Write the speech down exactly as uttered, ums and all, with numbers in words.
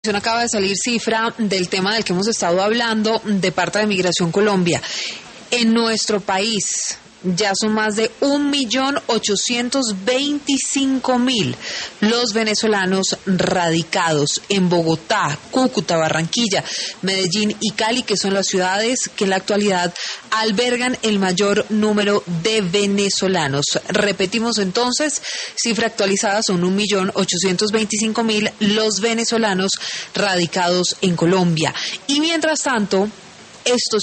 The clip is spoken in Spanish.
Acaba de salir cifra del tema del que hemos estado hablando de parte de Migración Colombia. En nuestro país ya son más de un millón ochocientos veinticinco mil los venezolanos radicados en Bogotá, Cúcuta, Barranquilla, Medellín y Cali, que son las ciudades que en la actualidad albergan el mayor número de venezolanos. Repetimos entonces, cifra actualizada, son un millón ochocientos veinticinco mil los venezolanos radicados en Colombia. Y mientras tanto, estos